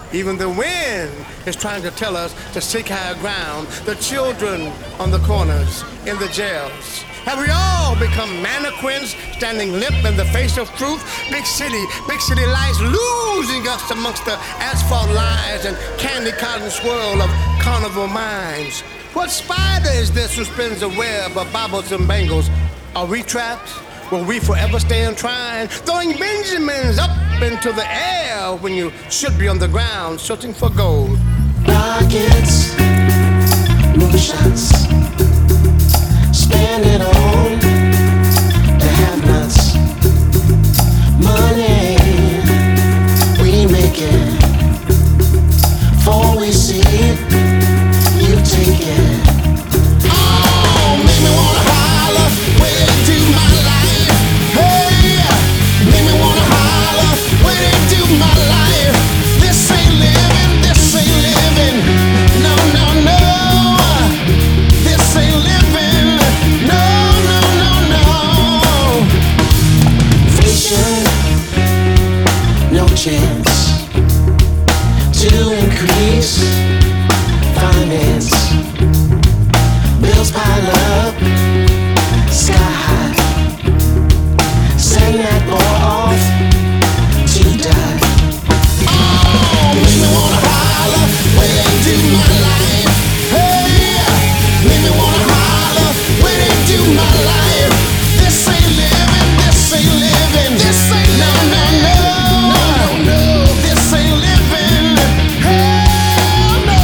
Even the wind is trying to tell us to seek higher ground. The children on the corners, in the jails. Have we all become mannequins standing limp in the face of truth? Big city lights losing us amongst the asphalt lies and candy cotton swirl of carnival minds. What spider is this who spins a web of baubles and bangles? Are we trapped? Will we forever stay entwined? Throwing Benjamins up into the air when you should be on the ground searching for gold. Rockets, moonshots, spend it on the have-nots. Money, we make it. Before we see it, you take it. Oh, make me wanna holler way into my life. Hey, make me wanna holler way into my life. This ain't living, this ain't living. No, no, no. This ain't living. No, no, no, no. Inflation, no chance to increase finance. Bills pile up, sky high. Send that boy off to die. Oh, make me wanna holler way into my life. Hey, make me wanna holler way into my life. This ain't living, this ain't living. This ain't no, no, no, no, no, no. This ain't living. Hell no.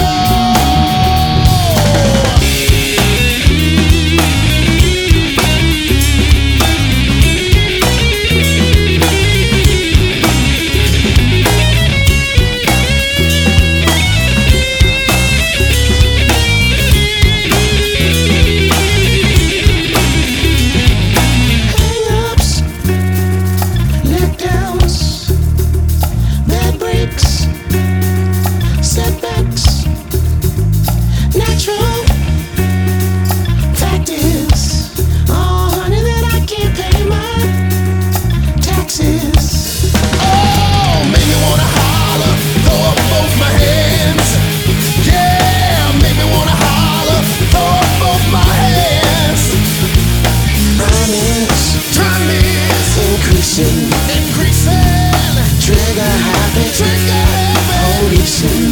Hang-ups, letdowns, bad breaks, setbacks, natural. Fact is, oh honey, that I can't pay my taxes. Oh, make me wanna holler, throw up both my hands. Yeah, make me wanna holler, throw up both my hands. Time is increasing. Trigger happy, policing.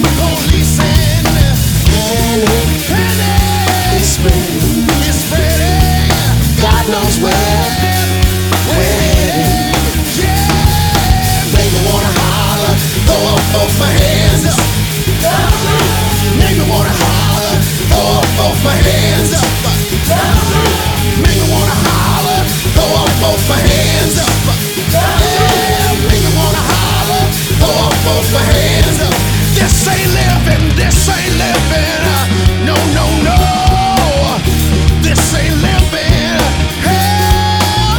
Panic is spreading. God knows where we're heading. Make me wanna holler, throw up both my hands. Make me wanna holler, throw up both my hands. Make me wanna holler, throw up both my hands. Yeah, make me wanna holler, throw up both my hands. This ain't living, this ain't living. No, no, no. This ain't living. Hell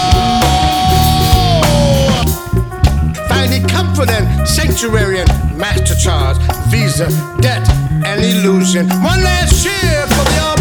no. Finding comfort and sanctuary and master charge, visa, debt, and illusion. One last cheer for the